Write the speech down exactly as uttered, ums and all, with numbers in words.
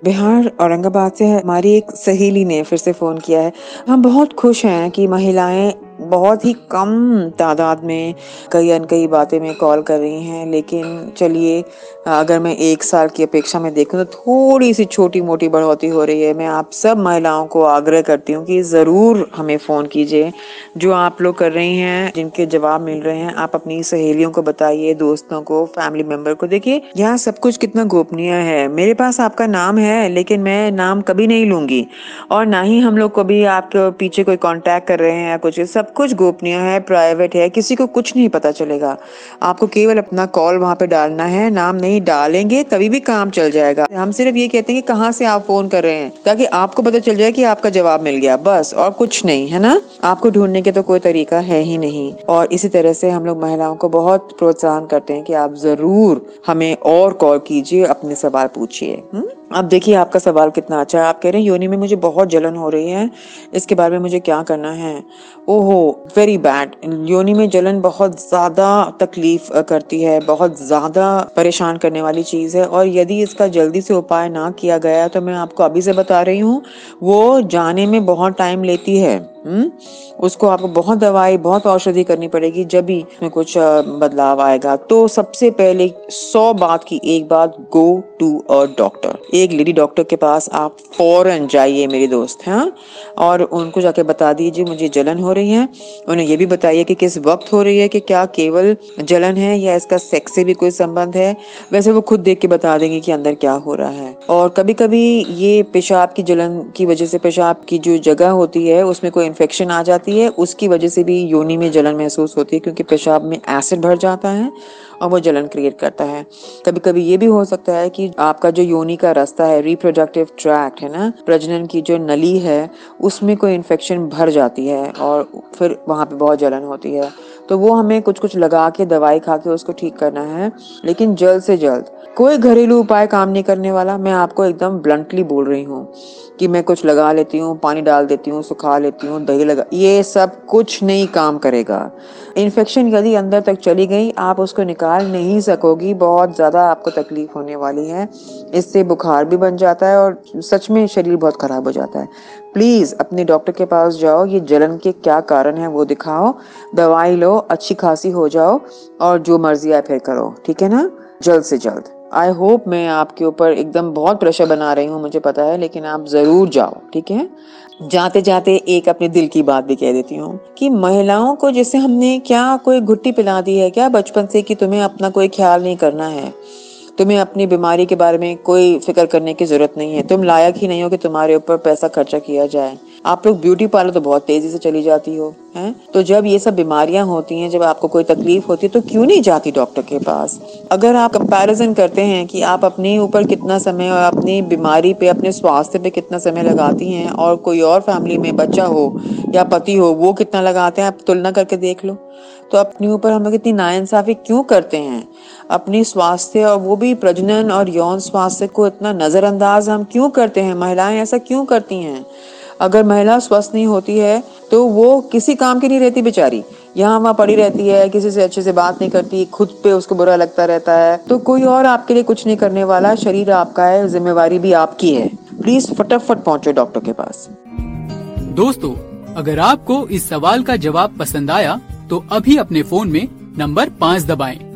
बिहार औरंगाबाद से हमारी एक सहेली ने फिर से फ़ोन किया है। हम बहुत खुश हैं कि महिलाएँ बहुत ही कम तादाद में कई अनकही बातें में कॉल कर रही हैं। लेकिन चलिए, अगर मैं एक साल की अपेक्षा में देखूँ तो थोड़ी-सी छोटी-मोटी बढ़ोतरी हो रही है। मैं आप सब महिलाओं को आग्रह करती हूँ कि ज़रूर हमें फ़ोन कीजिए। जो आप लोग कर रही हैं, जिनके जवाब मिल रहे हैं, आप अपनी सहेलियों को बताइए, दोस्तों को, फैमिली मेंबर को। देखिए, यहाँ सब कुछ कितना गोपनीय है। मेरे पास आपका नाम है, लेकिन मैं नाम कभी नहीं लूँगी और ना ही हम लोग कभी आपके पीछे कोई कॉन्टैक्ट कर रहे हैं या कुछ। सब कुछ गोपनीय है, प्राइवेट है, किसी को कुछ नहीं पता चलेगा। आपको केवल अपना कॉल वहाँ पे डालना है, नाम नहीं डालेंगे तभी भी काम चल जाएगा। हम सिर्फ ये कहते हैं कि कहाँ से आप फ़ोन कर रहे हैं, ताकि आपको पता चल जाए कि आपका जवाब मिल गया, बस और कुछ नहीं, है ना? आपको ढूँढने के तो कोई तरीका है ही नहीं। और इसी तरह से हम लोग महिलाओं को बहुत प्रोत्साहन करते हैं कि आप ज़रूर हमें और कॉल कीजिए, अपने सवाल पूछिए। हुँ? अब देखिए, आपका सवाल कितना अच्छा है। आप कह रहे हैं योनि में मुझे बहुत जलन हो रही है, इसके बारे में मुझे क्या करना है? ओहो! Very bad. योनि में जलन बहुत ज़्यादा तकलीफ़ अ, करती है, बहुत ज़्यादा परेशान करने वाली चीज़ है और यदि इसका जल्दी से उपाय ना किया गया तो मैं आपको अभी से बता रही हूँ, वो जाने में बहुत टाइम लेती है। हुँ? उसको आपको बहुत दवाई, बहुत औषधि करनी पड़ेगी, जब भी इसमें कुछ अ, बदलाव आएगा। तो सबसे पहले सौ बात की एक बात, गो टू अ डॉक्टर। एक लेडी डॉक्टर के पास आप फ़ौरन जाइए मेरी दोस्त, हाँ? और उनको जाके बता दीजिए मुझे जलन हो रही है। उन्हें ये भी बताइए कि किस वक़्त हो रही है, कि क्या केवल जलन है या इसका सेक्स से भी कोई संबंध है। वैसे वो खुद देख के बता देंगी कि अंदर क्या हो रहा है। और कभी-कभी ये पेशाब की जलन की वज़ह से, पेशाब की जो जगह होती है उसमें कोई इन्फेक्शन आ जाती है, उसकी वज़ह से भी योनि में जलन महसूस होती है, क्योंकि पेशाब में एसिड भर जाता है और वो जलन क्रिएट करता है। कभी-कभी ये भी हो सकता है कि आपका जो योनि का रास्ता है, रिप्रोडक्टिव ट्रैक्ट है ना, प्रजनन की जो नली है, उसमें कोई इन्फेक्शन भर जाती है और फिर वहाँ पे बहुत जलन होती है। तो वो हमें कुछ-कुछ लगा के, दवाई खा के उसको ठीक करना है, लेकिन जल्द से जल्द। कोई घरेलू उपाय काम नहीं करने वाला। मैं आपको एकदम ब्लंटली बोल रही हूँ कि मैं कुछ लगा लेती हूँ, पानी डाल देती हूँ, सुखा लेती हूँ, दही लगा, ये सब कुछ नहीं काम करेगा। इन्फेक्शन यदि अंदर तक चली गई, आप उसको निकाल नहीं सकोगी, बहुत ज़्यादा आपको तकलीफ होने वाली है। इससे बुखार भी बन जाता है और सच में शरीर बहुत खराब हो जाता है। प्लीज़ अपने डॉक्टर के पास जाओ, ये जलन के क्या कारण है वो दिखाओ, दवाई लो, अच्छी खासी हो जाओ और जो मर्ज़ी है फिर करो, ठीक है ना? जल्द से जल्द। आई होप मैं आपके ऊपर एकदम बहुत प्रेशर बना रही हूँ, मुझे पता है, लेकिन आप ज़रूर जाओ, ठीक है? जाते-जाते एक अपने दिल की बात भी कह देती हूँ कि महिलाओं को जैसे हमने क्या कोई घुट्टी पिला दी है क्या बचपन से, कि तुम्हें अपना कोई ख्याल नहीं करना है, तुम्हें अपनी बीमारी के बारे में कोई फिक्र करने की जरूरत नहीं है, तुम लायक ही नहीं हो कि तुम्हारे ऊपर पैसा खर्चा किया जाए। आप लोग ब्यूटी पार्लर तो बहुत तेजी से चली जाती हो, हैं? तो जब ये सब बीमारियां होती हैं, जब आपको कोई तकलीफ होती है, तो क्यों नहीं जाती डॉक्टर के पास? अगर आप कंपैरिजन करते हैं कि आप अपने ऊपर कितना समय और अपनी बीमारी पे, अपने स्वास्थ्य पे कितना समय लगाती हैं और कोई और फैमिली में बच्चा हो या पति हो वो कितना लगाते हैं, आप तुलना करके देख लो। तो अपने ऊपर हम लोग इतनी नाइंसाफी क्यों करते हैं? अपनी स्वास्थ्य और वो भी प्रजनन और यौन स्वास्थ्य को इतना नजरअंदाज हम क्यों करते हैं? महिलाएं ऐसा क्यों करती हैं? अगर महिला स्वस्थ नहीं होती है तो वो किसी काम की नहीं रहती बेचारी, यहाँ वहाँ पड़ी रहती है, किसी से अच्छे से बात नहीं करती, खुद पे उसको बुरा लगता रहता है, तो कोई और आपके लिए कुछ नहीं करने वाला। शरीर आपका है, जिम्मेवारी भी आपकी है। प्लीज फटाफट पहुंचो डॉक्टर के पास। दोस्तों, अगर आपको इस सवाल का जवाब पसंद आया तो अभी अपने फोन में नंबर पाँच दबाएं